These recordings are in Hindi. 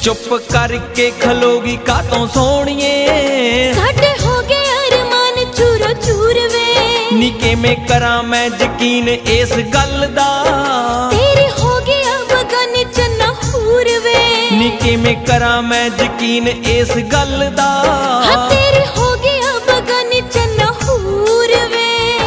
चुप करके खलोगी कातों सोनिए, साडे हो गए अरमान चूरो चूर वे। निके में करा मैं यकीन इस गल दा, तेरी हो गया बगन चन्ना हूर वे। निके में करा मैं यकीन इस गल दा, हाँ तेरी हो गया बगन चन्ना हूर वे।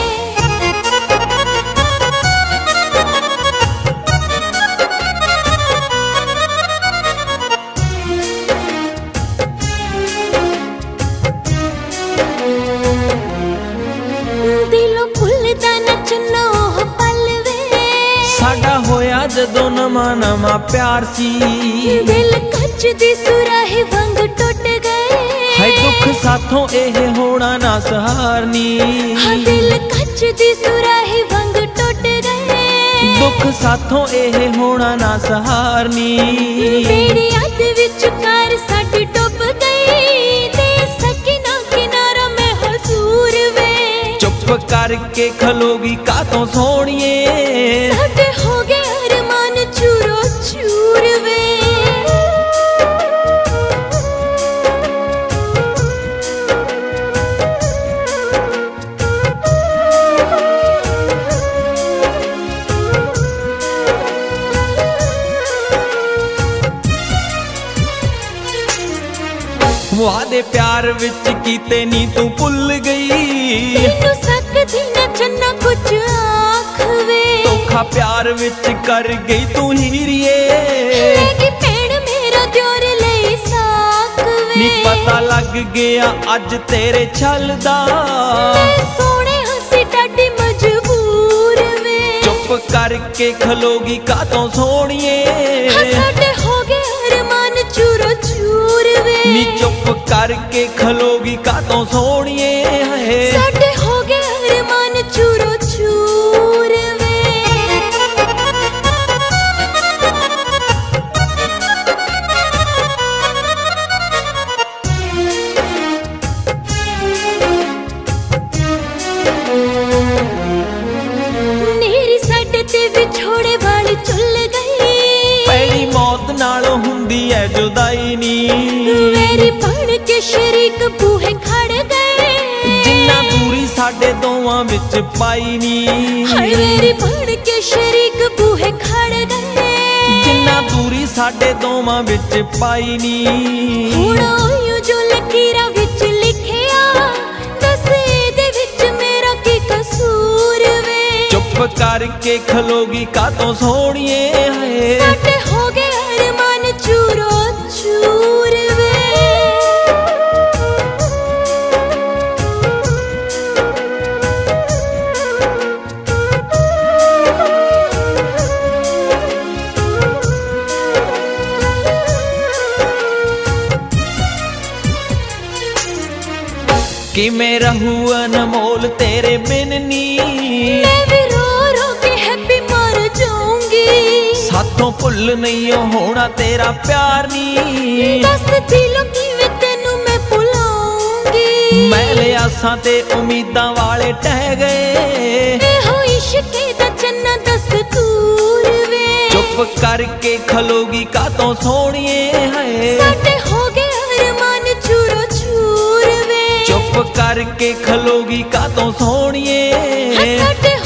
साडा होया जदों नमा नमा प्यार सी, दिल कच दी सुराही वांग टुट गए। हाय दुख साथों एह होना ना सहारनी, हाँ दिल कच दी सुराही वांग टुट गए। दुख साथों एह होना ना सहारनी। मेरी याद विच कार साडी डुब गई, दे सकी ना किनारा मैं हुजूर वे। चुप करके खलोगी कातों सोनिए, साडे हो गए अरमान चूरो चूर वे। वादे प्यार विच कीते नी तू भुल गई, तेनू सकदी ना चन्ना कुछ आख वे। धोखा प्यार विच कर गई तू हीरिए, लेगी पेड़ मेरा दियोर लई साक वे। नी पता लग गया अज तेरे छल दा, मैं सोने हंसी डाडी मजबूर वे। चुप करके खलोगी कातों सोनिए, हाँ साडे हो गए अरमान चूरो चूर वे। नी चुप करके खलोगी कातों सोनिए, साडे हो गए अरमान चूरो चूर वे। मेरी साडे ते विछोड़े वाली चुल गई, पहली मौत नालों हुंदी है जुदाई नी। मेरी बन के शरीक बूहे खड़ गए, जिन्ना दूरी साडे दोवां विच पाई नी। हाय मेरी बन के शरीक बूहे खड़ गए, जिन्ना दूरी साडे दोवां विच पाई नी। हुण ओयो जो लकीरां विच लिखिया, दस इहदे विच मेरा की कसूर वे। चुप करके खलोगी कातों सोनिए, साडे हो गए अरमान चूरो चूर वे। कि मैं रहूं अनमोल तेरे बिन नी, मैं भी रो रो के हैप्पी मर जाऊंगी। साथों भुल नहीं होना तेरा प्यार नी। दस दिलों किवें तैनू मैं भुलाऊंगी। मैले आसां ते उम्मीदां वाले टह गए, हो इश्क दा चन्ना दस्तूर वे। चुप करके खलोगी कातों सोनिए, साडे हो गए अरमान चूरो चूर वे। चुप करके खलोगी कातों सोनिए, साडे